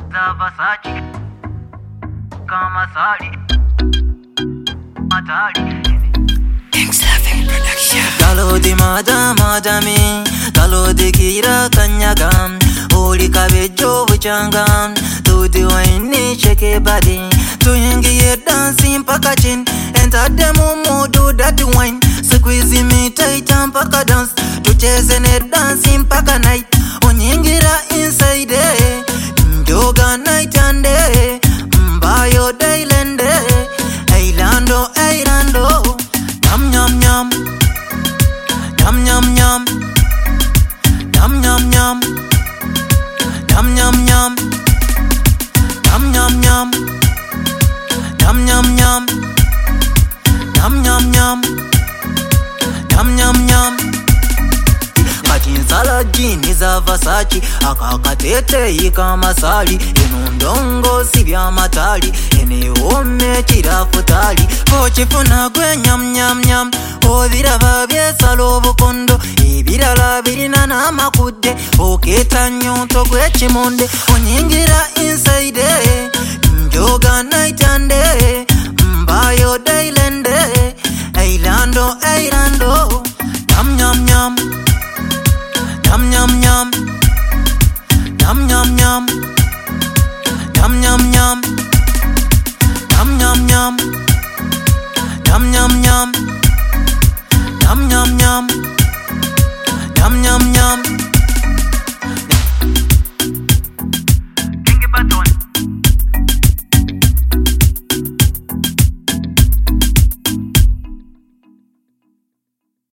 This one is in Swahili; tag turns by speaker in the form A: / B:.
A: Versace, kama sali, matali.
B: Kalodi madami, kalodi kira kanyagam, oli kabejo buchangam, tudi waini shake body, tuyingi ye dancing pakachin, enter demo modo that wine, squeeze me tight and paka dance, tucheze ne dancing paka night, onyingira inside eh, yoga night and day, mbayo dailende, ailando, nyam nyam nyam. Yum yum yum, yum yum yum, yum yum yum, yum yum yum, yum yum yum, yum yum yum, yum yum yum. Kachinsala jini za Versace, akakatete ikama sali, inundongo sibya matali, ene ome chirafutali, pochifuna gwe nyam nyam nyam. Obiraba byesalo bukondo, ebirala birina n'amakudde, oketa nyonto gw'ekimonde, onyingira inside, njoga night and day, mbayo dailende, ailando, nyam nyam nyam, nyam nyam nyam, nyam nyam nyam, nyam nyam nyam, nyam nyam nyam, nyam nyam nyam. Yum yum yum.